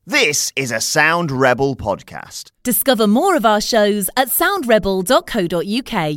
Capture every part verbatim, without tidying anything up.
This is a Sound Rebel podcast. Discover more of our shows at sound rebel dot co dot uk.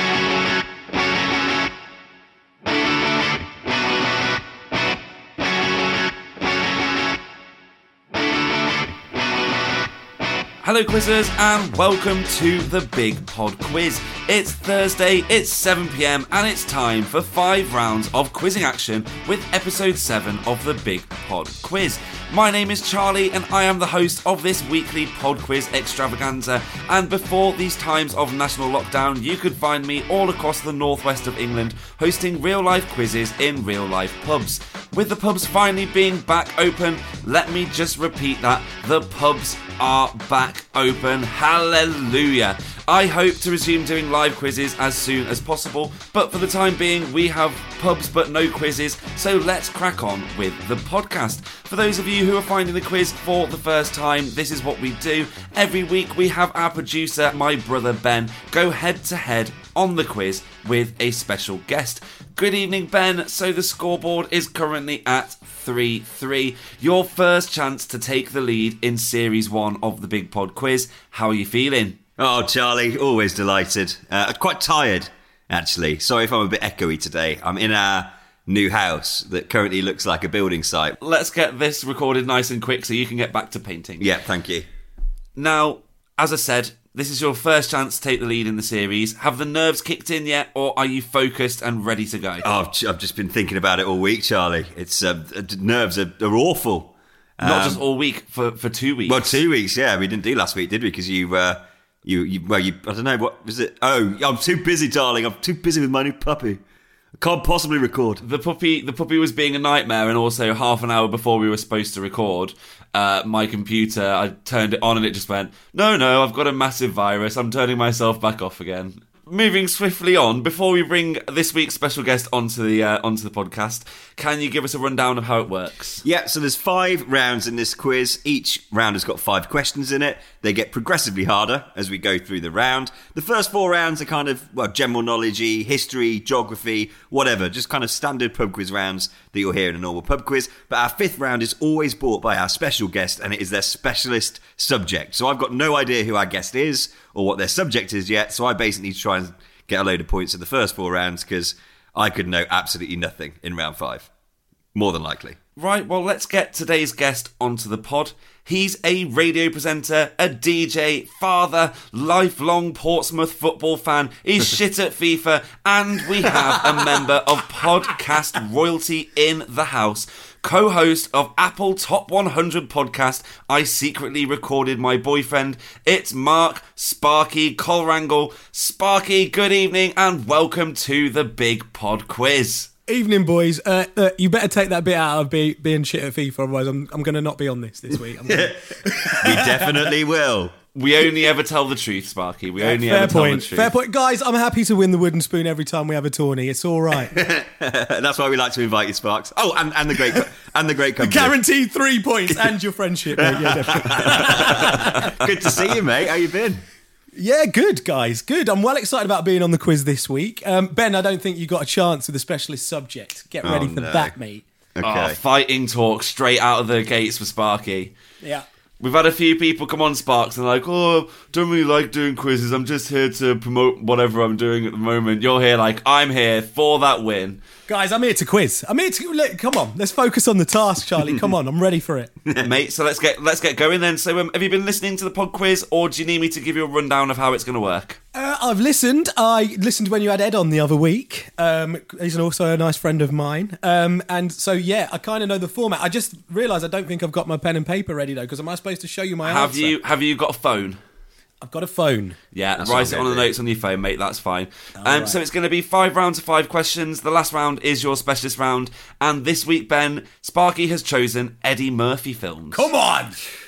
Hello quizzers and welcome to the Big Pod Quiz. It's Thursday, it's seven p m and it's time for five rounds of quizzing action with episode seven of the Big Pod Quiz. My name is Charlie and I am the host of this weekly pod quiz extravaganza, and before these times of national lockdown you could find me all across the northwest of England hosting real life quizzes in real life pubs. With the pubs finally being back open, let me just repeat that, the pubs are back open. Hallelujah. I hope to resume doing live quizzes as soon as possible, but for the time being we have pubs but no quizzes, so let's crack on with the podcast. For those of you who are finding the quiz for the first time, this is what we do. Every week we have our producer, my brother Ben, go head to head on the quiz with a special guest. Good evening, Ben. So the scoreboard is currently at three three. Your first chance to take the lead in Series one of the Big Pod Quiz. How are you feeling? Oh, Charlie, always delighted. Uh, quite tired, actually. Sorry if I'm a bit echoey today. I'm in our new house that currently looks like a building site. Let's get this recorded nice and quick so you can get back to painting. Yeah, thank you. Now, as I said, this is your first chance to take the lead in the series. Have the nerves kicked in yet, or are you focused and ready to go? Oh, I've, I've just been thinking about it all week, Charlie. It's uh, nerves are, are awful. Not um, just all week, for, for two weeks. Well, two weeks, yeah. We didn't do last week, did we? Because you, uh, you, you, well, you, I don't know, what was it? Oh, I'm too busy, darling. I'm too busy with my new puppy. I can't possibly record. The puppy the puppy was being a nightmare, and also half an hour before we were supposed to record, uh, my computer, I turned it on and it just went, no, no, I've got a massive virus, I'm turning myself back off again. Moving swiftly on, before we bring this week's special guest onto the uh, onto the podcast, can you give us a rundown of how it works? Yeah, so there's five rounds in this quiz. Each round has got five questions in it. They get progressively harder as we go through the round. The first four rounds are kind of, well, general knowledge-y, history, geography, whatever, just kind of standard pub quiz rounds that you'll hear in a normal pub quiz. But our fifth round is always brought by our special guest, and it is their specialist subject. So I've got no idea who our guest is or what their subject is yet, so I basically need to try and get a load of points in the first four rounds because I could know absolutely nothing in round five. More than likely. Right, well, let's get today's guest onto the pod. He's a radio presenter, a D J, father, lifelong Portsmouth football fan, he's shit at FIFA, and we have a member of podcast royalty in the house. Co-host of Apple Top one hundred podcast, I Secretly Recorded My Boyfriend. It's Mark Sparky Colrangle. Sparky, good evening and welcome to the Big Pod Quiz. Evening, boys. Uh, uh, you better take that bit out of be, being shit at FIFA, otherwise I'm, I'm going to not be on this this week. I'm gonna... We definitely will. We only ever tell the truth, Sparky. We only Fair ever point. tell the truth. Fair point. Guys, I'm happy to win the wooden spoon every time we have a tourney. It's all right. That's why we like to invite you, Sparks. Oh, and, and the great and the great company. Guaranteed three points and your friendship. Mate. Yeah, definitely. Good to see you, mate. How you been? Yeah, good, guys. Good. I'm well excited about being on the quiz this week. Um, Ben, I don't think you got a chance with a specialist subject. Get ready oh, for no. that, mate. Okay. Oh, fighting talk straight out of the gates for Sparky. Yeah. We've had a few people come on, Sparks, and they're like, oh, don't really like doing quizzes. I'm just here to promote whatever I'm doing at the moment. You're here like, I'm here for that win. Guys, I'm here to quiz. I'm here to... Look, come on, let's focus on the task, Charlie. Come on, I'm ready for it. Mate, so let's get let's get going then. So um, have you been listening to the pod quiz, or do you need me to give you a rundown of how it's going to work? Uh, I've listened. I listened when you had Ed on the other week. Um, he's also a nice friend of mine. Um, and so, yeah, I kind of know the format. I just realised I don't think I've got my pen and paper ready, though, because am I supposed to show you my Have answer? you Have you got a phone? I've got a phone. Yeah, That's write it on the okay. notes on your phone, mate. That's fine. Um, right. So it's going to be five rounds of five questions. The last round is your specialist round. And this week, Ben, Sparky has chosen Eddie Murphy films. Come on!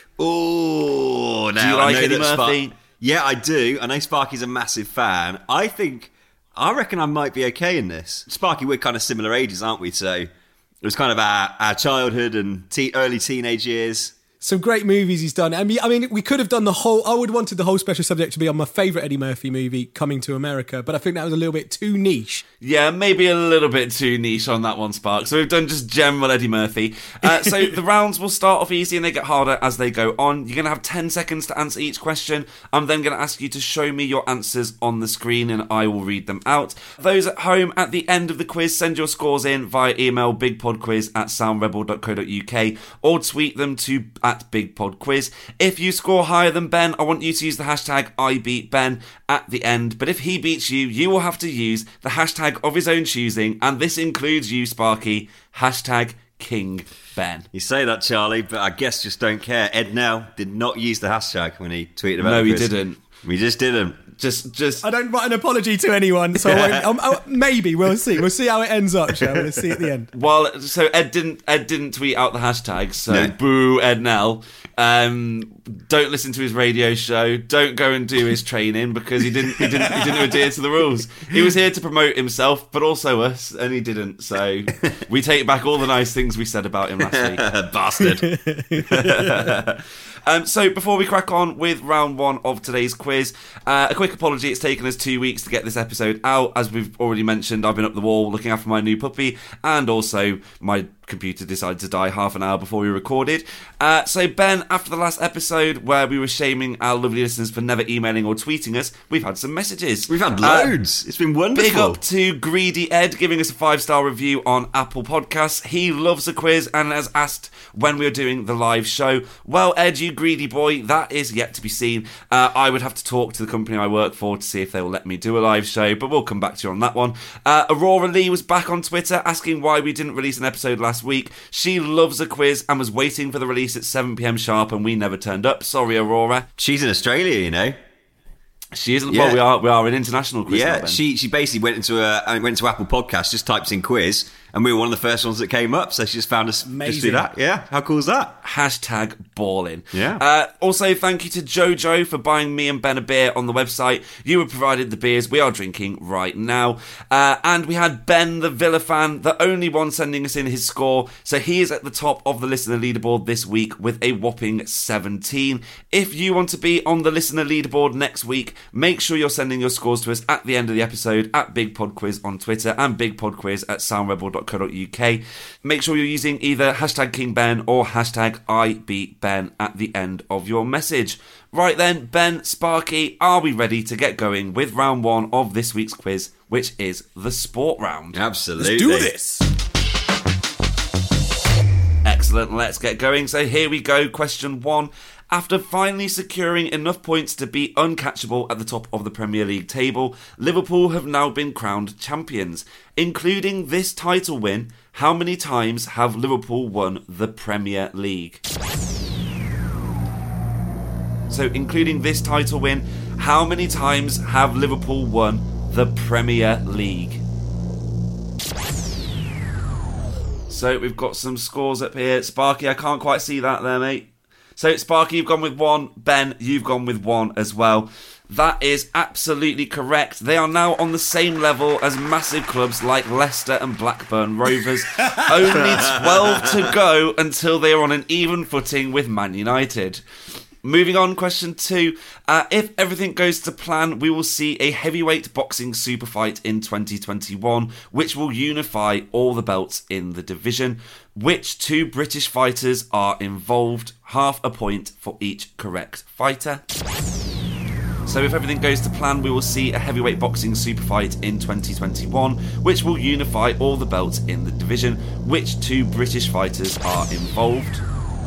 Oh, now Do you I like know Eddie that Murphy? Spark- yeah, I do. I know Sparky's a massive fan. I think, I reckon I might be okay in this. Sparky, we're kind of similar ages, aren't we? So it was kind of our, our childhood and te- early teenage years. some great movies he's done. I mean, I mean, we could have done the whole. I would have wanted the whole special subject to be on my favourite Eddie Murphy movie, Coming to America, but I think that was a little bit too niche. Yeah, maybe a little bit too niche on that one, Spark. So we've done just general Eddie Murphy. Uh, so the rounds will start off easy and they get harder as they go on. You're going to have ten seconds to answer each question. I'm then going to ask you to show me your answers on the screen and I will read them out. Those at home, at the end of the quiz, send your scores in via email bigpodquiz at soundrebel dot co dot uk or tweet them to at bigpodquiz. If you score higher than Ben, I want you to use the hashtag I beat Ben at the end. But if he beats you, you will have to use the hashtag of his own choosing, and this includes you, Sparky. Hashtag King Ben. You say that, Charlie, but I guess just don't care. Ed Nell did not use the hashtag when he tweeted about it. No, the he quiz. didn't. We just didn't. Just, just. I don't write an apology to anyone, so I won't, um, oh, maybe we'll see. We'll see how it ends up, shall we? We'll see at the end. Well, so Ed didn't. Ed didn't tweet out the hashtag. So No. boo, Ed Nell. Um, don't listen to his radio show. Don't go and do his training because he didn't. He didn't. He didn't adhere to the rules. He was here to promote himself, but also us, and he didn't. So we take back all the nice things we said about him last week. Bastard. Um, so before we crack on with round one of today's quiz, uh, a quick apology. It's taken us two weeks to get this episode out. As we've already mentioned, I've been up the wall looking after my new puppy, and also my computer decided to die half an hour before we recorded. Uh, so Ben, after the last episode where we were shaming our lovely listeners for never emailing or tweeting us, we've had some messages. We've had Uh, loads. It's been wonderful. Big up to Greedy Ed giving us a five-star review on Apple Podcasts. He loves a quiz and has asked when we are doing the live show. Well, Ed, you greedy boy, that is yet to be seen. Uh, I would have to talk to the company I work for to see if they will let me do a live show, but we'll come back to you on that one. Uh, Aurora Lee was back on Twitter asking why we didn't release an episode last week. She loves a quiz and was waiting for the release at seven p.m. sharp, and we never turned up. Sorry, Aurora. She's in Australia, you know. She isn't. Yeah. Well, we are. We are an international quiz. now, Yeah, Ben. she she basically went into a went to Apple Podcasts, just types in quiz, and we were one of the first ones that came up. So she just found us just Amazing. do that. Yeah, how cool is that? Hashtag balling. Yeah. Uh, also, thank you to Jojo for buying me and Ben a beer on the website. You were provided the beers we are drinking right now. Uh, and we had Ben, the Villa fan, the only one sending us in his score. So he is at the top of the listener leaderboard this week with a whopping seventeen. If you want to be on the listener leaderboard next week, make sure you're sending your scores to us at the end of the episode at Big Pod Quiz on Twitter and Big Pod Quiz at soundrebel dot co dot uk. Make sure you're using either hashtag King Ben or hashtag I beat Ben at the end of your message. Right then, Ben, Sparky, are we ready to get going with round one of this week's quiz, which is the sport round? Absolutely. Let's do this. Excellent, let's get going. So here we go, question one. After finally securing enough points to be uncatchable at the top of the Premier League table, Liverpool have now been crowned champions. Including this title win, how many times have Liverpool won the Premier League? So including this title win, how many times have Liverpool won the Premier League? So we've got some scores up here. Sparky, I can't quite see that there, mate. So, Sparky, you've gone with one. Ben, you've gone with one as well. That is absolutely correct. They are now on the same level as massive clubs like Leicester and Blackburn Rovers. Only twelve to go until they are on an even footing with Man United. Moving on, question two. Uh, if everything goes to plan, we will see a heavyweight boxing super fight in twenty twenty-one, which will unify all the belts in the division. Which two British fighters are involved? Half a point for each correct fighter. So if everything goes to plan, we will see a heavyweight boxing super fight in twenty twenty-one, which will unify all the belts in the division. Which two British fighters are involved?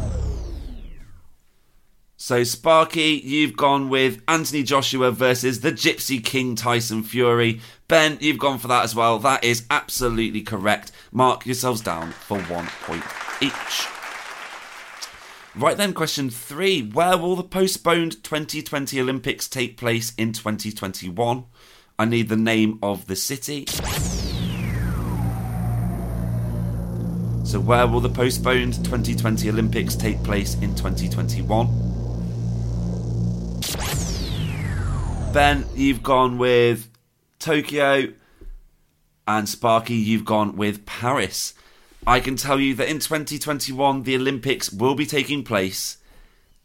So, Sparky, you've gone with Anthony Joshua versus the Gypsy King Tyson Fury. Ben, you've gone for that as well. That is absolutely correct. Mark yourselves down for one point each. Right then, question three. Where will the postponed twenty twenty Olympics take place in twenty twenty-one? I need the name of the city. So, where will the postponed twenty twenty Olympics take place in twenty twenty-one? Ben, you've gone with Tokyo, and Sparky, you've gone with Paris. I can tell you that in twenty twenty-one, the Olympics will be taking place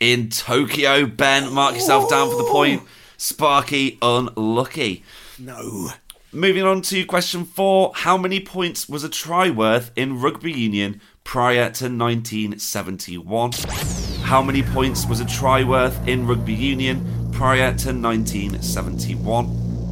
in Tokyo. Ben, mark yourself down for the point. Sparky, unlucky. No. Moving on to question four. How many points was a try worth in rugby union prior to nineteen seventy-one? How many points was a try worth in rugby union prior to nineteen seventy-one?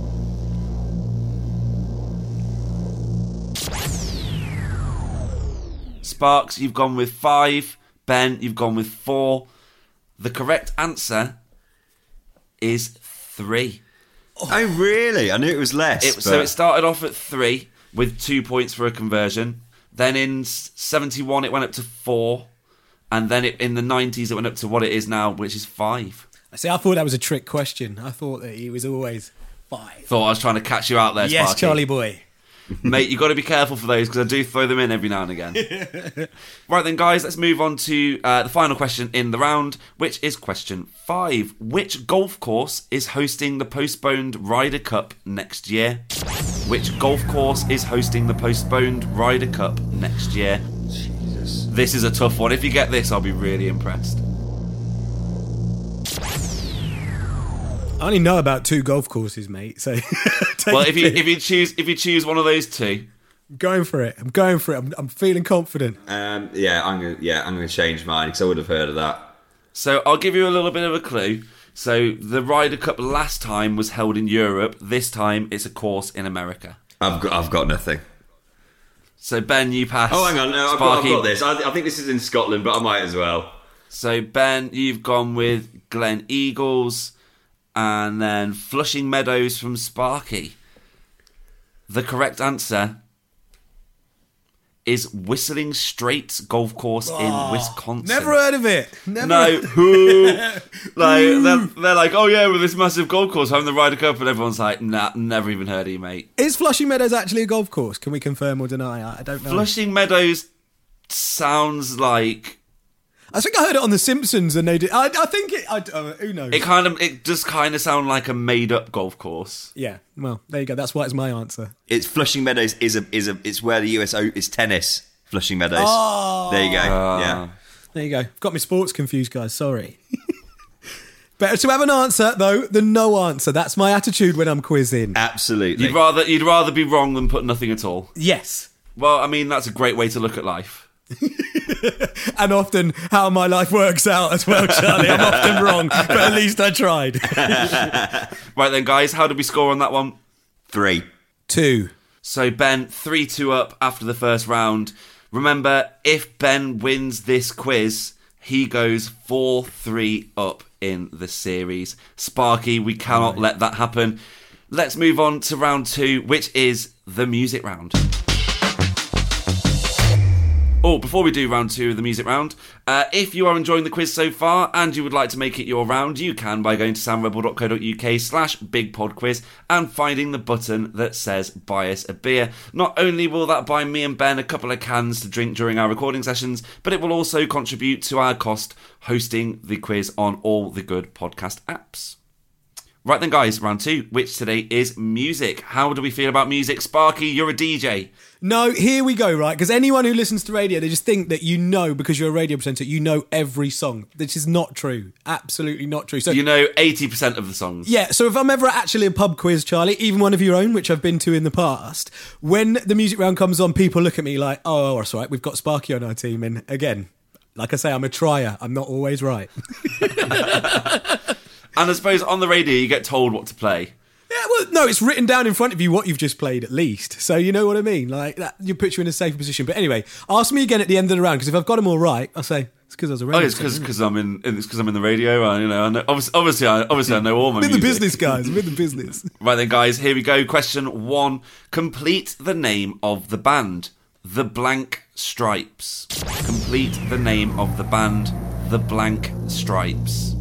Sparks, you've gone with five. Ben, you've gone with four. The correct answer is three. Oh, really? I knew it was less. It, but... So it started off at three with two points for a conversion. Then in seventy-one, it went up to four. And then it, in the nineties, it went up to what it is now, which is five. See, I thought that was a trick question. I thought that he was always five. Thought I was trying to catch you out there, Yes, Sparky. Charlie boy. Mate, you've got to be careful for those because I do throw them in every now and again. Right then, guys, let's move on to uh, the final question in the round, which is question five. Which golf course is hosting the postponed Ryder Cup next year? Which golf course is hosting the postponed Ryder Cup next year? Jesus. This is a tough one. If you get this, I'll be really impressed. I only know about two golf courses, mate. So, take Well, if you your pick. if you choose if you choose one of those two, I'm going for it. I'm going for it. I'm, I'm feeling confident. Um, yeah, I'm gonna. Yeah, I'm gonna change mine because I would have heard of that. so I'll give you a little bit of a clue. So the Ryder Cup last time was held in Europe. This time it's a course in America. I've got. I've got nothing. So Ben, you pass. Oh, hang on. No, I've got, I've Sparky. got this. I, I think this is in Scotland, but I might as well. So Ben, you've gone with Glen Eagles, and then Flushing Meadows from Sparky. The correct answer is Whistling Straits Golf Course in Wisconsin. Never heard of it. Never. No, who? like they're, they're like, oh yeah, with this massive golf course having the Ryder Cup, and everyone's like, nah, never even heard of you, mate. Is Flushing Meadows actually a golf course? Can we confirm or deny? I I don't know. Flushing Meadows sounds like I think I heard it on The Simpsons, and they did. I, I think it. I, uh, who knows? it. Kind of, it does kind of sound like a made-up golf course. Yeah. Well, there you go. That's why it's my answer. It's Flushing Meadows. Is a is a. It's where the U S O is tennis. Flushing Meadows. Oh. There you go. Ah. Yeah. There you go. Got my sports confused, guys. Sorry. Better to have an answer though than no answer. That's my attitude when I'm quizzing. Absolutely. You'd rather you'd rather be wrong than put nothing at all. Yes. Well, I mean that's a great way to look at life. And often how my life works out as well, Charlie. I'm often wrong, but at least I tried. Right then, guys, how did we score on that one? Three. Two. So Ben, three two up after the first round. Remember, if Ben wins this quiz, he goes four three up in the series. Sparky, we cannot let that happen. Let's move on to round two, which is the music round. Oh, before we do round two of the music round, uh, if you are enjoying the quiz so far and you would like to make it your round, you can by going to soundrebel.co.uk slash bigpodquiz and finding the button that says buy us a beer. Not only will that buy me and Ben a couple of cans to drink during our recording sessions, but it will also contribute to our cost hosting the quiz on all the good podcast apps. Right then, guys, round two, which today is music. How do we feel about music? Sparky, you're a D J. No, here we go, right? Because anyone who listens to radio, they just think that you know, because you're a radio presenter, you know every song. This is not true. Absolutely not true. So You know eighty percent of the songs. yeah, so if I'm ever actually a pub quiz, Charlie, even one of your own, which I've been to in the past, when the music round comes on, people look at me like, oh, that's all right, we've got Sparky on our team. And again, like I say, I'm a trier. I'm not always right. And I suppose on the radio you get told what to play. Yeah, well, no, it's written down in front of you what you've just played at least. So you know what I mean? Like, that, you put you in a safer position. But anyway, ask me again at the end of the round, because if I've got them all right, I'll say, it's because I was a Oh, radio it's presenter, isn't because I'm in. It's because I'm in the radio. And, you know, I know, obviously, obviously, I, obviously, I know all my it? I'm in the music. business, guys. I'm in the business. Right then, guys, here we go. Question one: complete the name of the band, The Blank Stripes. Complete the name of the band, The Blank Stripes.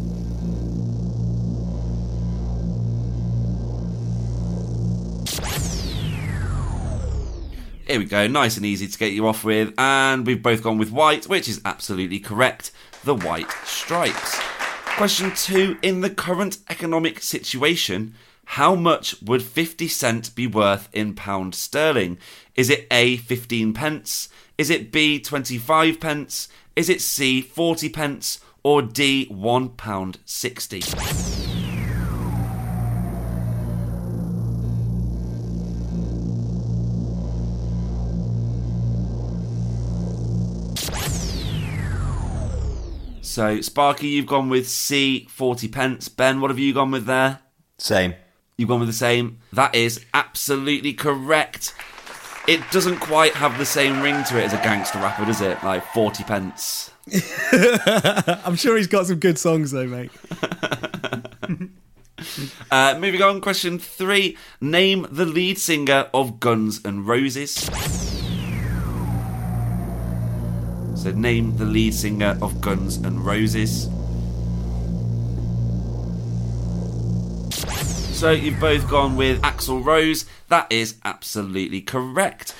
Here we go, nice and easy to get you off with, and we've both gone with white, which is absolutely correct, the White Stripes. Question two, in the current economic situation, how much would fifty cent be worth in pound sterling? Is it A, fifteen pence? Is it B, twenty-five pence? Is it C, forty pence? or D, one pound sixty? So, Sparky, you've gone with C, forty pence. Ben, what have you gone with there? Same. You've gone with the same. That is absolutely correct. It doesn't quite have the same ring to it as a gangster rapper, does it? Like forty pence. I'm sure he's got some good songs though, mate. uh, moving on, question three. Name the lead singer of Guns N' Roses. So name the lead singer of Guns N' Roses. So you've both gone with Axl Rose. That is absolutely correct.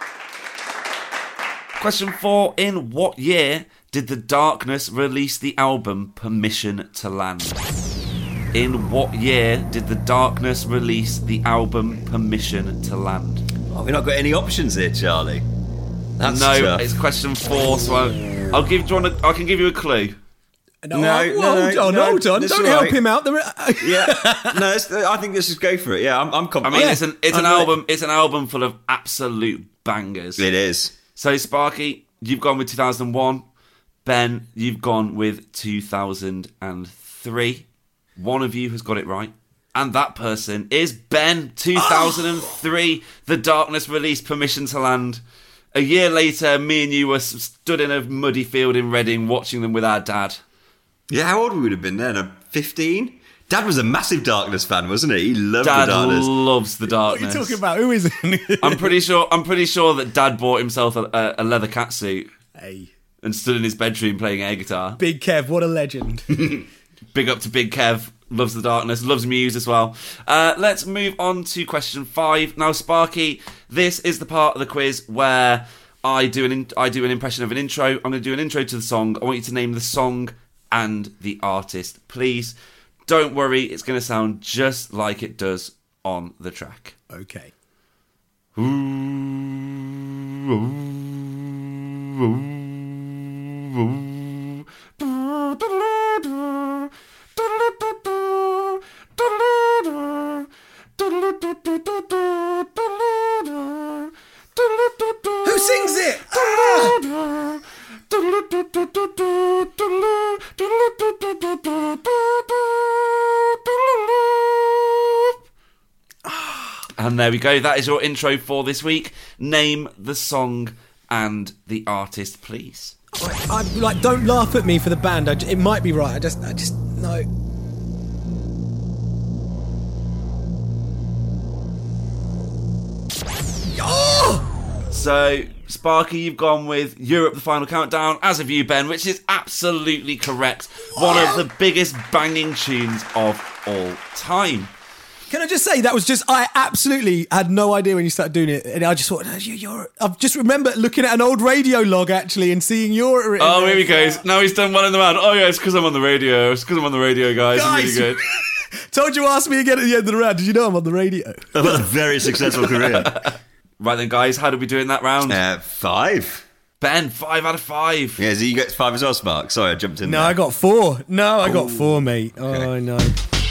Question four. In what year did The Darkness release the album Permission to Land? In what year did The Darkness release the album Permission to Land? Oh, we've not got any options here, Charlie. That's no, tough. It's question four, so I'll, I'll give. Do you want to, I can give you a clue. No, No, no, no, hold no, on, no, hold on. that's Don't all help right. him out. There- Yeah, no, it's, I think let's just go for it. Yeah, I'm, I'm I confident. mean, Yeah, it's an it's an I'm album. It's an album full of absolute bangers. It is. So, Sparky, you've gone with two thousand one. Ben, you've gone with two thousand three. One of you has got it right. And that person is Ben, two thousand three. Oh. The Darkness released Permission to Land. A year later, me and you were stood in a muddy field in Reading watching them with our dad. Yeah, how old we would have been then? fifteen? Dad was a massive Darkness fan, wasn't he? He loved Dad the Darkness. loves the What Darkness. are you talking about? Who is it? I'm pretty sure. I'm pretty sure that Dad bought himself a, a, a leather catsuit Hey, and stood in his bedroom playing air guitar. Big Kev, what a legend. Big up to Big Kev. Loves the Darkness. Loves Muse as well. Uh, let's move on to question five. Now, Sparky, this is the part of the quiz where I do an in- I do an impression of an intro. I'm going to do an intro to the song. I want you to name the song and the artist, please. Don't worry, it's going to sound just like it does on the track. Okay. Who sings it? Ah! And there we go. That is your intro for this week. Name the song and the artist, please. I, I'm like, don't laugh at me for the band. I j it might be right. I just, I just no. Oh! So, Sparky, you've gone with Europe, the Final Countdown, as have you, Ben, which is absolutely correct. One of the biggest banging tunes of all time. Can I just say that was just I absolutely had no idea when you started doing it, and I just thought you, you're. I've just remember looking at an old radio log actually and seeing your. Oh, here he goes. Now he's done well in the round. Oh, yeah, it's because I'm on the radio. It's because I'm on the radio, guys. Guys. It's really good. Told you ask me again at the end of the round. Did you know I'm on the radio? I've had a very successful career. Right then, guys, how did we do in that round? Uh, five. Ben, five out of five. Yeah, so you get five as well, Spark. Sorry, I jumped in No, there. I got four. No, I got four, mate. Oh, Okay. I know.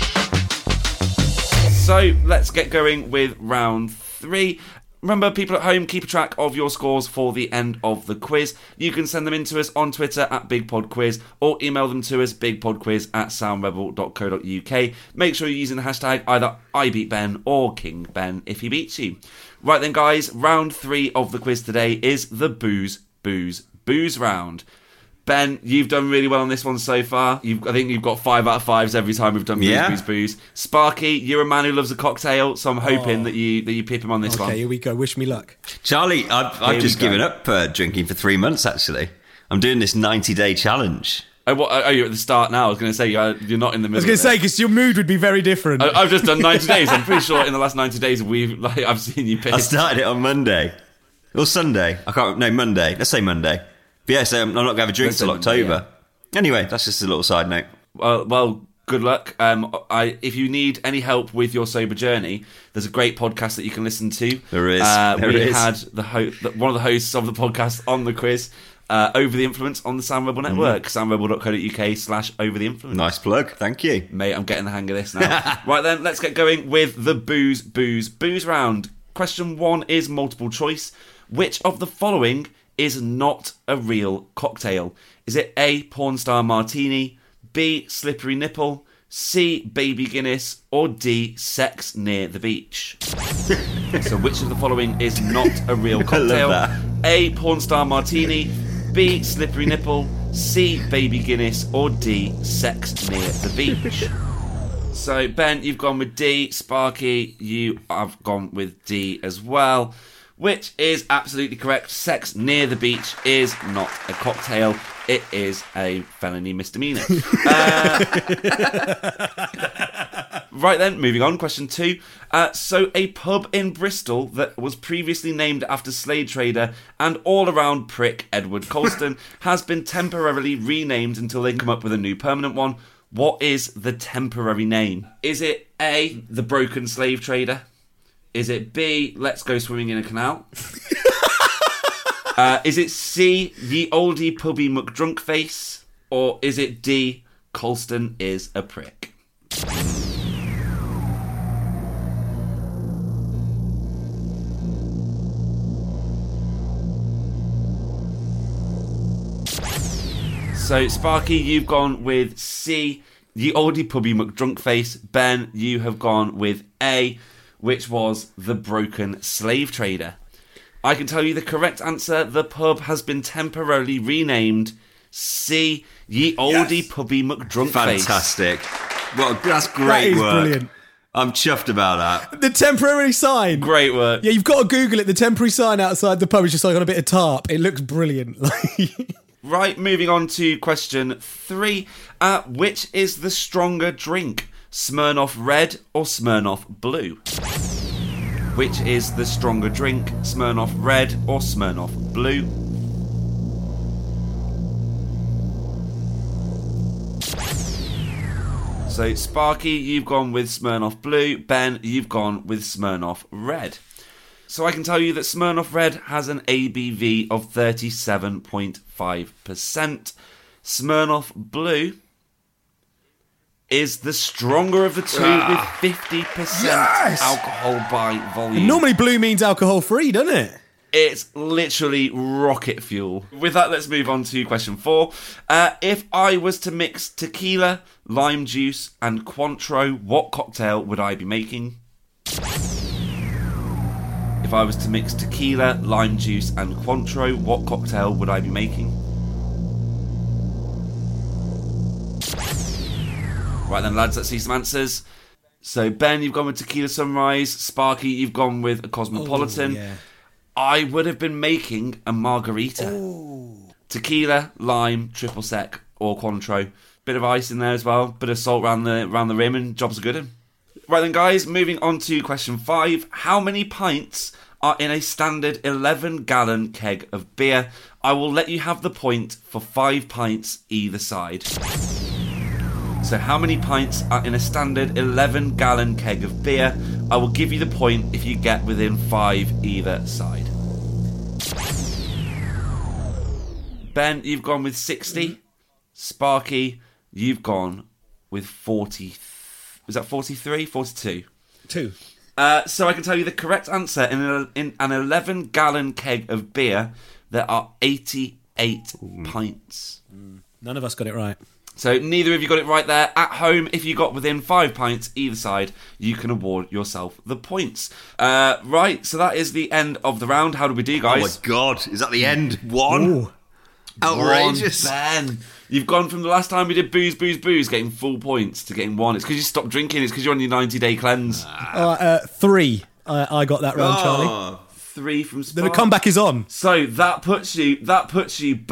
So let's get going with round three. Remember, people at home, keep a track of your scores for the end of the quiz. You can send them in to us on Twitter at BigPodQuiz or email them to us, bigpodquiz at soundrebel dot co dot uk. Make sure you're using the hashtag either IBeatBen or KingBen if he beats you. Right then, guys, round three of the quiz today is the Booze, Booze, Booze round. Ben, you've done really well on this one so far. You've, I think you've got five out of fives every time we've done Booze, Yeah. Booze, Booze. Sparky, you're a man who loves a cocktail, so I'm hoping Oh. that you that you pip him on this Okay, one. here we go. Wish me luck. Charlie, I've, Here I've we just go. given up uh, drinking for three months, actually. I'm doing this ninety-day challenge. Oh, what, oh, you're at the start now. I was going to say you're, you're not in the middle. I was going to of say it. because your mood would be very different. I, I've just done ninety days. I'm pretty sure in the last ninety days we've like I've seen you I piss. started it on Monday. Or Sunday. I can't, no, Monday. Let's say Monday. But yeah, so I'm not going to have a drink Let's till say Monday, October. Anyway, that's just a little side note. Well, well, good luck. Um, I, if you need any help with your sober journey, there's a great podcast that you can listen to. There is. Uh, There we is. had the, ho- the one of the hosts of the podcast on the quiz. uh, Over the Influence on the Sound Rebel network. Mm. soundrebel.co.uk slash Over the Influence. Nice plug, thank you. Mate, I'm getting the hang of this now. Right then, let's get going with the booze, booze, booze round. Question one is multiple choice. Which of the following is not a real cocktail? Is it A, Porn Star Martini, B, Slippery Nipple, C, Baby Guinness, or D, Sex Near the Beach? So which of the following is not a real cocktail? I love that. A, Porn Star Martini, B, Slippery Nipple, C, Baby Guinness, or D, Sex Near the Beach? So Ben, you've gone with D. Sparky, you have gone with D as well, which is absolutely correct. Sex Near the Beach is not a cocktail. It is a felony misdemeanor. uh, right then, moving on. Question two. Uh, so, a pub in Bristol that was previously named after slave trader and all-around prick Edward Colston has been temporarily renamed until they come up with a new permanent one. What is the temporary name? Is it A, the Broken Slave Trader? Is it B, Let's Go Swimming in a Canal? uh, is it C, Ye Oldie Pubby McDrunkface? Or is it D, Colston is a prick? So, Sparky, you've gone with C, Ye Oldie Pubby McDrunkface. Ben, you have gone with A, which was the Broken Slave Trader. I can tell you the correct answer. The pub has been temporarily renamed C, Ye Oldie yes. Pubby McDrunkface. Fantastic. Well, that's great that is work. Brilliant. I'm chuffed about that. The temporary sign. Great work. Yeah, you've got to Google it. The temporary sign outside the pub is just like on a bit of tarp. It looks brilliant. Right, moving on to question three. Uh, which is the stronger drink? Smirnoff Red or Smirnoff Blue? Which is the stronger drink? Smirnoff Red or Smirnoff Blue? So, Sparky, you've gone with Smirnoff Blue. Ben, you've gone with Smirnoff Red. So I can tell you that Smirnoff Red has an A B V of thirty-seven point five percent. Smirnoff Blue is the stronger of the two ah. with fifty percent yes! alcohol by volume. And normally blue means alcohol free, doesn't it? It's literally rocket fuel. With that, let's move on to question four. Uh, if I was to mix tequila, lime juice, and Cointreau, what cocktail would I be making? If I was to mix tequila, lime juice, and Cointreau, what cocktail would I be making? Right then, lads, let's see some answers. So, Ben, you've gone with Tequila Sunrise. Sparky, you've gone with a Cosmopolitan. Oh, yeah. I would have been making a margarita. Oh. Tequila, lime, triple sec, or Cointreau. Bit of ice in there as well. Bit of salt around the, around the rim, and jobs are good. In. Right then, guys, moving on to question five. How many pints are in a standard eleven-gallon keg of beer? I will let you have the point for five pints either side. So how many pints are in a standard eleven-gallon keg of beer? I will give you the point if you get within five either side. Ben, you've gone with sixty. Sparky, you've gone with forty. Was that forty-three? forty-two? Two. Uh, so I can tell you the correct answer. In, a, in an eleven-gallon keg of beer, there are eighty-eight Ooh. pints. None of us got it right. So neither of you got it right there. At home, if you got within five pints either side, you can award yourself the points. Uh, right, so that is the end of the round. How did we do, guys? Oh my God, is that the end? One? Ooh. Outrageous. One, Ben. You've gone from the last time we did booze, booze, booze, getting full points to getting one. It's because you stopped drinking. It's because you're on your ninety-day cleanse. Uh, uh, three. I, I got that round, oh. Charlie. Three from Spark. The comeback is on. So that puts you that puts you back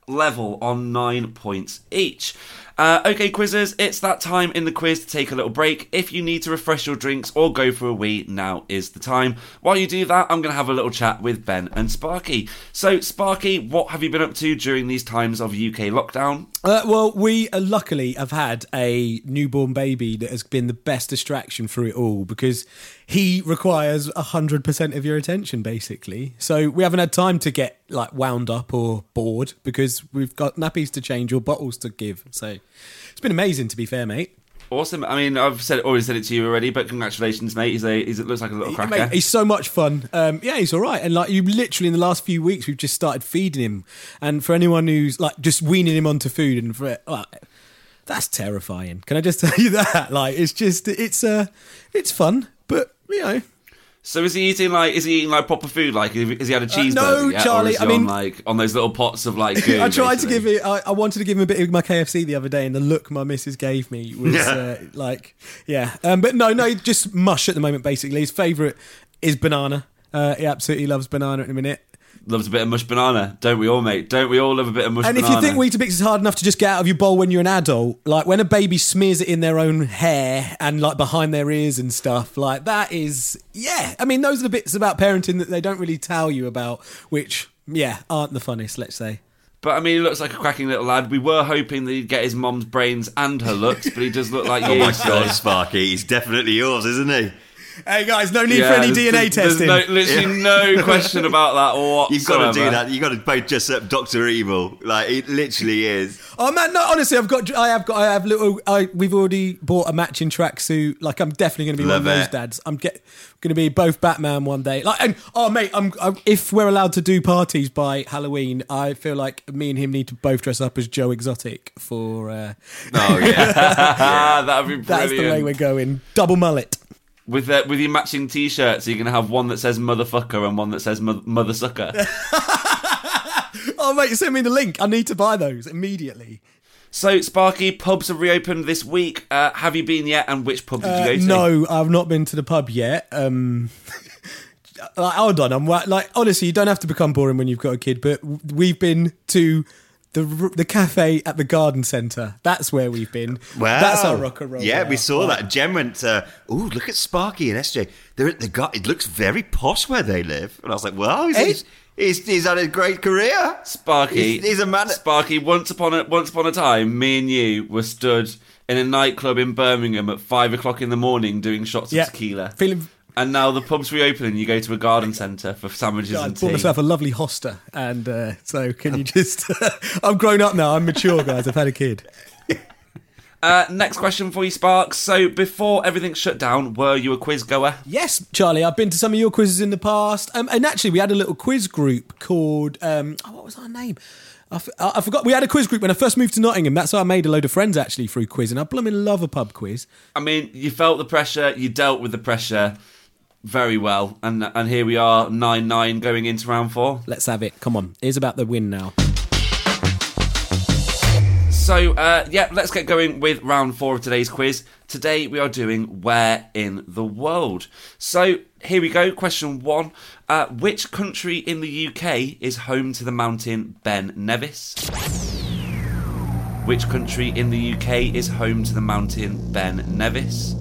level on nine points each. Uh, okay, quizzers, it's that time in the quiz to take a little break. If you need to refresh your drinks or go for a wee, now is the time. While you do that, I'm going to have a little chat with Ben and Sparky. So, Sparky, what have you been up to during these times of U K lockdown? Uh, well, we uh, luckily have had a newborn baby that has been the best distraction through it all, because he requires one hundred percent of your attention, basically. So we haven't had time to get like wound up or bored, because we've got nappies to change or bottles to give. So it's been amazing, to be fair, mate. Awesome. I mean, I've said already said it to you already, but congratulations, mate. He's a he's, it looks like a little cracker. Mate, he's so much fun. Um, yeah, he's all right. And like you, literally in the last few weeks, we've just started feeding him. And for anyone who's like just weaning him onto food, and for like, that's terrifying. Can I just tell you that? Like, it's just it's uh, it's fun, but you know. So is he eating like is he eating like proper food? Like has he had a cheeseburger? Uh, no, yet? Charlie. Or is he I mean, on, like on those little pots of like. Goo, I tried basically? to give it. I, I wanted to give him a bit of my K F C the other day, and the look my missus gave me was Yeah. uh, like, yeah. Um, but no, no, just mush at the moment. Basically, his favourite is banana. Uh, he absolutely loves banana at the minute. Loves a bit of mush banana, don't we all, mate? Don't we all love a bit of mush And banana? if you think Weetabix is hard enough to just get out of your bowl when you're an adult, like when a baby smears it in their own hair and like behind their ears and stuff, like that is, yeah. I mean, those are the bits about parenting that they don't really tell you about, which, yeah, aren't the funnest, let's say. But I mean, he looks like a cracking little lad. We were hoping that he'd get his mum's brains and her looks, but he does look like you. Oh my so- God, Sparky, he's definitely yours, isn't he? Hey guys, no need Yeah, for any there's- D N A there's testing. No, literally no question about that whatsoever. You've got to do that. You've got to both dress up Doctor Evil. Like, it literally is. Oh man, no, honestly, I've got, I have got, I have little. I, we've already bought a matching tracksuit. Like, I'm definitely going to be Love one of those it. dads. I'm get going to be both Batman one day. Like, and oh mate, I'm, I'm if we're allowed to do parties by Halloween, I feel like me and him need to both dress up as Joe Exotic for. Uh, Oh, yeah. Ah, that'd be brilliant. that's the way we're going. Double mullet. With uh, with your matching t-shirts, you're going to have one that says motherfucker and one that says mo- mother sucker. Oh mate, send me the link. I need to buy those immediately. So, Sparky, pubs have reopened this week. Uh, have you been yet, and which pub did Uh, you go to? no, I've not been to the pub yet. Um, like, hold on, I'm wa- like honestly, you don't have to become boring when you've got a kid, but we've been to the the cafe at the garden centre. That's where we've been. Wow. That's our rock and roll. Yeah, now. we saw that. Jen went, uh, ooh, look at Sparky and S J. They're at the gar- It looks very posh where they live. And I was like, well, he's, Hey. he's, he's, he's had a great career. Sparky, He's, he's a man. Sparky, once upon a once upon a time, me and you were stood in a nightclub in Birmingham at five o'clock in the morning doing shots of Yeah. tequila. Feeling. And now the pub's reopening. You go to a garden centre for sandwiches I and bought tea. myself a lovely hosta, and uh, so can you just? I'm grown up now. I'm mature, guys. I've had a kid. Uh, next question for you, Sparks. So, before everything shut down, were you a quiz goer? Yes, Charlie, I've been to some of your quizzes in the past. Um, and actually, we had a little quiz group called, um, oh, what was our name? I, f- I forgot. We had a quiz group when I first moved to Nottingham. That's how I made a load of friends, actually, through quizzing. I blooming love a pub quiz. I mean, you felt the pressure, you dealt with the pressure very well, and and here we are, nine nine, going into round four. Let's have it. Come on. Here's about the win now. So, uh, yeah, let's get going with round four of today's quiz. Today we are doing Where in the World. So, here we go. Question one. Uh, which country in the U K is home to the mountain Ben Nevis? Which country in the U K is home to the mountain Ben Nevis?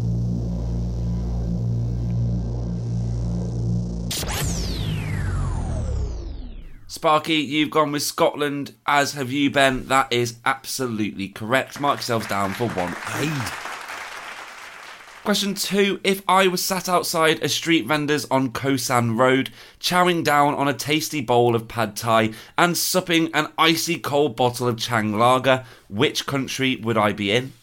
Sparky, you've gone with Scotland, as have you, Ben. That is absolutely correct. Mark yourselves down for one aid. Question two. If I was sat outside a street vendor's on Kosan Road, chowing down on a tasty bowl of pad thai and supping an icy cold bottle of Chang Lager, which country would I be in?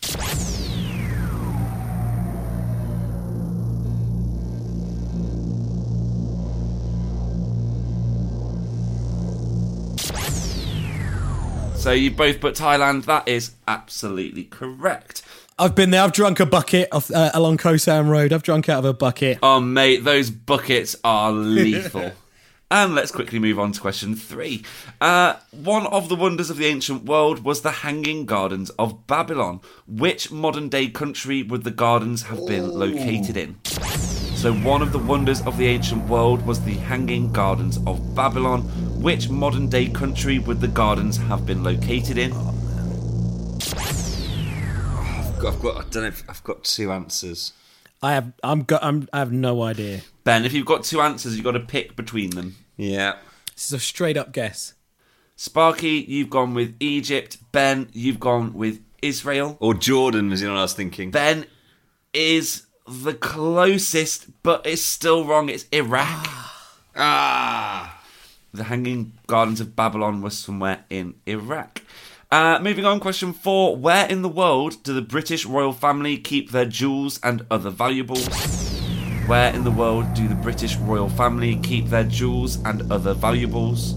So you both put Thailand. That is absolutely correct. I've been there. I've drunk a bucket of, uh, along Kosan Road. I've drunk out of a bucket. Oh, mate, those buckets are lethal. And let's quickly move on to question three. Uh, one of the wonders of the ancient world was the Hanging Gardens of Babylon. Which modern-day country would the gardens have been located in? So one of the wonders of the ancient world was the Hanging Gardens of Babylon. which modern day country would the gardens have been located in? I've got, I've got, I don't know if I've got two answers. I have. I'm. Got, I'm. I have no idea. Ben, if you've got two answers, you've got to pick between them. Yeah. This is a straight up guess. Sparky, you've gone with Egypt. Ben, you've gone with Israel. Or Jordan, as you know what I was thinking. Ben is the closest, but it's still wrong. It's Iraq. Ah! The Hanging Gardens of Babylon was somewhere in Iraq. Uh, moving on, question four. Where in the world do the British royal family keep their jewels and other valuables? Where in the world do the British royal family keep their jewels and other valuables?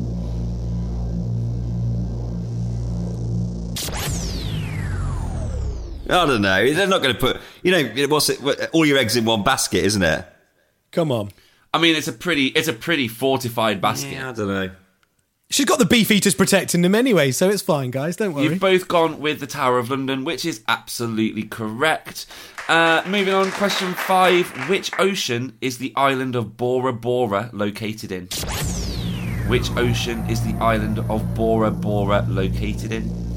I don't know. They're not going to put, you know, what's it? All your eggs in one basket, isn't it? Come on. I mean, it's a pretty, it's a pretty fortified basket. Yeah, I don't know. She's got the beef eaters protecting them anyway, so it's fine, guys. Don't worry. You've both gone with the Tower of London, which is absolutely correct. Uh, moving on, question five. Which ocean is the island of Bora Bora located in? Which ocean is the island of Bora Bora located in?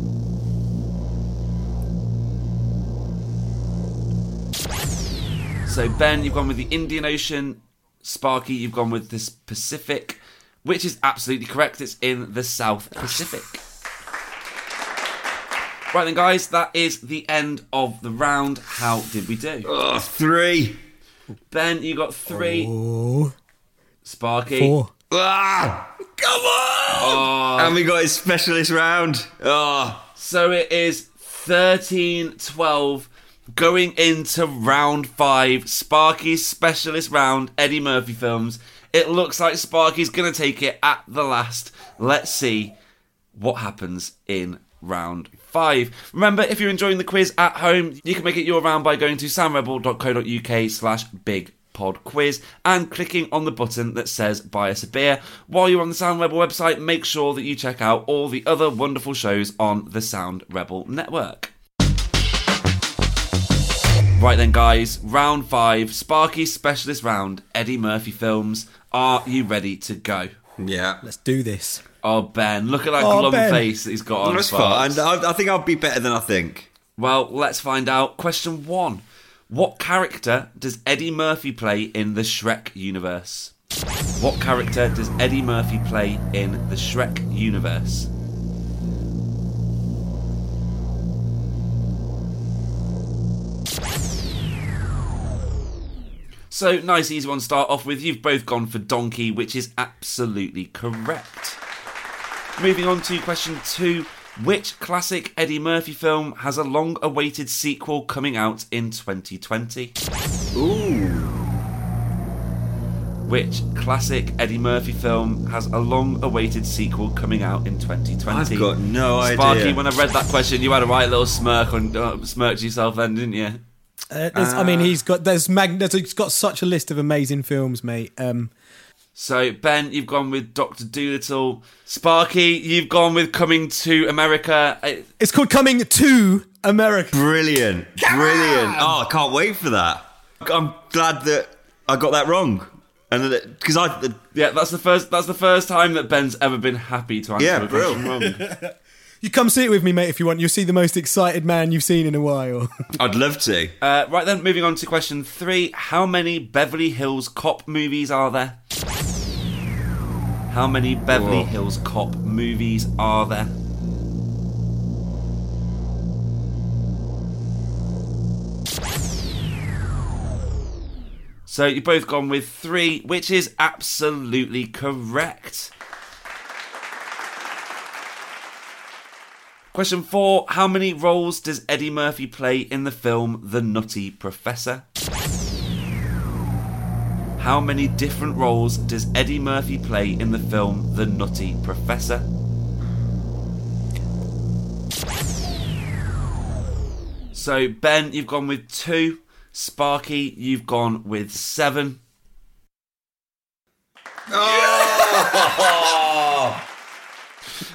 So, Ben, you've gone with the Indian Ocean. Sparky, you've gone with the Pacific, which is absolutely correct. It's in the South Pacific. Right then, guys, that is the end of the round. How did we do? Oh, three. Ben, you got three. Oh. Sparky. Four. Ah! Come on! And we got his specialist round. Oh. So it is thirteen twelve. Going into round five, Sparky's specialist round, Eddie Murphy films. It looks like Sparky's going to take it at the last. Let's see what happens in round five. Remember, if you're enjoying the quiz at home, you can make it your round by going to soundrebel.co.uk slash big pod quiz and clicking on the button that says buy us a beer. While you're on the Sound Rebel website, make sure that you check out all the other wonderful shows on the Sound Rebel network. Right then, guys, round five, Sparky's specialist round, Eddie Murphy films. Are you ready to go? Yeah. Let's do this. Oh, Ben, look at that Oh, glum Ben. face that he's got on. That's Sparks. fine. I, I think I'll be better than I think. Well, let's find out. Question one. What character does Eddie Murphy play in the Shrek universe? What character does Eddie Murphy play in the Shrek universe? So, nice easy one to start off with. You've both gone for Donkey, which is absolutely correct. Moving on to question two. Which classic Eddie Murphy film has a long-awaited sequel coming out in twenty twenty? Ooh. Which classic Eddie Murphy film has a long-awaited sequel coming out in twenty twenty? I've got no idea. Sparky, when I read that question, you had a right little smirk on uh, smirked yourself then, didn't you? Uh, there's- I mean, he's got there's mag- there's, he's got such a list of amazing films, mate. Um, So, Ben, you've gone with Doctor Dolittle. Sparky, you've gone with Coming to America. Uh, it's called Coming to America. Brilliant. Brilliant. Oh, I can't wait for that. I'm glad that I got that wrong. And because I... Uh, Yeah, that's the first. That's the first time that Ben's ever been happy to answer Yeah, a question wrong. You come see it with me, mate, if you want. You'll see the most excited man you've seen in a while. I'd love to. Uh, right then, moving on to question three. How many Beverly Hills Cop movies are there? How many Beverly Whoa. Hills Cop movies are there? So you've both gone with three, which is absolutely correct. Question four. How many roles does Eddie Murphy play in the film The Nutty Professor? How many different roles does Eddie Murphy play in the film The Nutty Professor? So, Ben, you've gone with two. Sparky, you've gone with seven.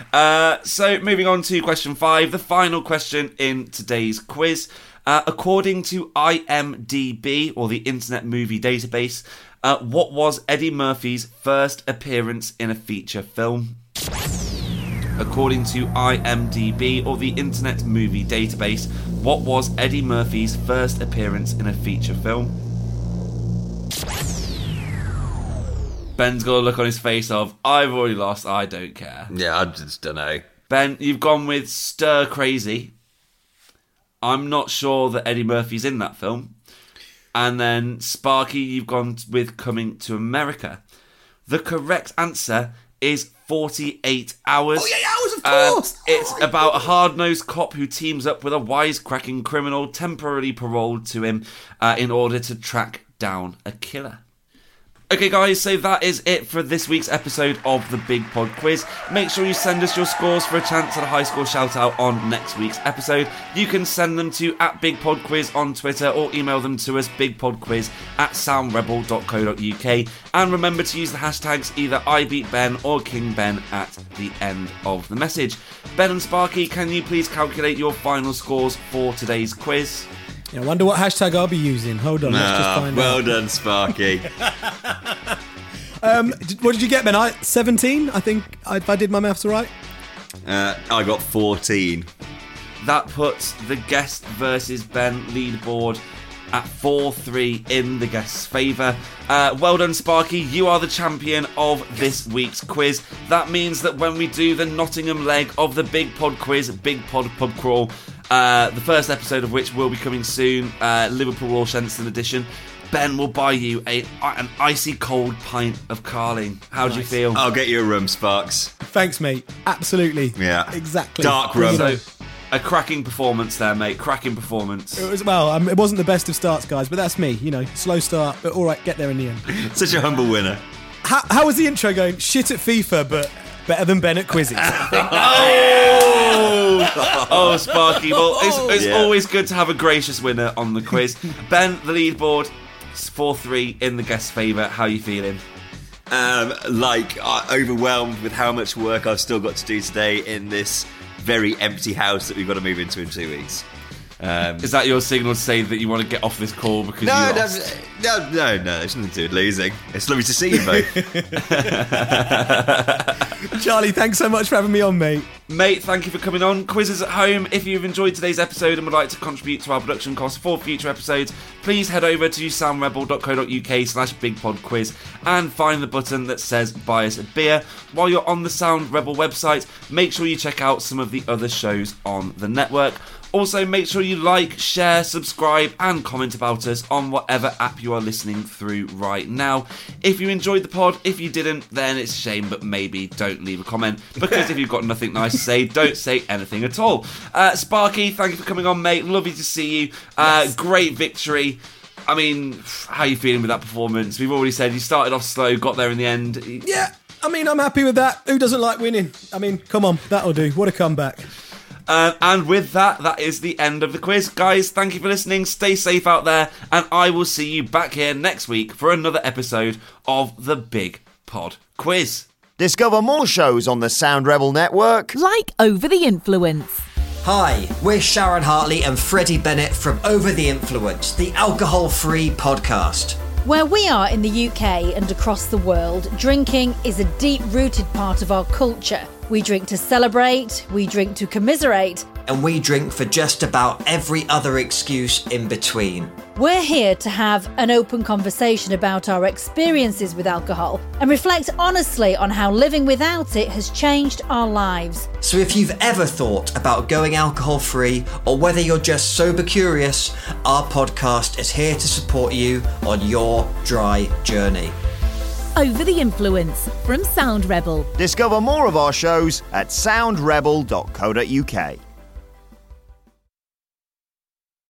Uh, so, moving on to question five, the final question in today's quiz. Uh, according to I M D B, or the Internet Movie Database, uh, what was Eddie Murphy's first appearance in a feature film? According to I M D B, or the Internet Movie Database, what was Eddie Murphy's first appearance in a feature film? Ben's got a look on his face of, I've already lost, I don't care. Yeah, I just don't know. Ben, you've gone with Stir Crazy. I'm not sure that Eddie Murphy's in that film. And then Sparky, you've gone with Coming to America. The correct answer is forty-eight hours. forty-eight hours, of Uh, course! it's about a hard-nosed cop who teams up with a wisecracking criminal temporarily paroled to him uh, in order to track down a killer. Okay guys, so that is it for this week's episode of the Big Pod Quiz. Make sure you send us your scores for a chance at a high score shout out on next week's episode. You can send them to at Big Pod Quiz on Twitter or email them to us bigpodquiz at soundrebel dot co dot uk. And remember to use the hashtags either IBeatBen or KingBen at the end of the message. Ben and Sparky, can you please calculate your final scores for today's quiz? Yeah, I wonder what hashtag I'll be using. Hold on, let's just Ah, find well out. done, Sparky. Um, d- what did you get, Ben? I seventeen. I think I, if I did my maths right. uh, I got fourteen. That puts the guest versus Ben leaderboard at four three in the guest's favour. Uh, well done, Sparky. You are the champion of this week's quiz. That means that when we do the Nottingham leg of the Big Pod Quiz, Big Pod Pub Crawl, uh, the first episode of which will be coming soon, uh, Liverpool Royal Shenstone edition, Ben will buy you a an icy cold pint of Carling. How do you feel? I'll get you a rum, Sparks. Thanks, mate. Absolutely. Yeah. Exactly. Dark Bring rum. it on. So, a cracking performance there, mate. Cracking performance. It was, well, um, it wasn't the best of starts, guys, but that's me. You know, slow start, but all right, get there in the end. Such a humble winner. How, how was the intro going? Shit at FIFA, but better than Ben at quizzes. Oh, oh, Sparky. Well, it's, it's Yeah. always good to have a gracious winner on the quiz. Ben, the lead board, four three in the guest's favour. How are you feeling? Um, like, uh, overwhelmed with how much work I've still got to do today in this very empty house that we've got to move into in two weeks. Um, Is that your signal to say that you want to get off this call because no, you no, lost? no, no, no, it's nothing to do with losing. It's lovely to see you both. Charlie, thanks so much for having me on, mate. Mate, thank you for coming on. Quizzes at home, if you've enjoyed today's episode and would like to contribute to our production costs for future episodes, please head over to soundrebel dot co dot uk slash bigpodquiz and find the button that says buy us a beer. While you're on the Sound Rebel website, make sure you check out some of the other shows on the network. Also, make sure you like, share, subscribe, and comment about us on whatever app you are listening through right now. If you enjoyed the pod, if you didn't, then it's a shame, but maybe don't leave a comment, because if you've got nothing nice to say, don't say anything at all. Uh, Sparky, thank you for coming on, mate. Lovely to see you. Uh, Yes. Great victory. I mean, how are you feeling with that performance? We've already said you started off slow, got there in the end. Yeah, I mean, I'm happy with that. Who doesn't like winning? I mean, come on, that'll do. What a comeback. Uh, and with that, that is the end of the quiz. Guys, thank you for listening. Stay safe out there. And I will see you back here next week for another episode of the Big Pod Quiz. Discover more shows on the Sound Rebel Network. Like Over the Influence. Hi, we're Sharon Hartley and Freddie Bennett from Over the Influence, the alcohol-free podcast. Where we are in the U K and across the world, drinking is a deep-rooted part of our culture. We drink to celebrate, we drink to commiserate. And we drink for just about every other excuse in between. We're here to have an open conversation about our experiences with alcohol and reflect honestly on how living without it has changed our lives. So if you've ever thought about going alcohol-free, or whether you're just sober curious, our podcast is here to support you on your dry journey. Over the Influence from Sound Rebel. Discover more of our shows at sound rebel dot co dot uk.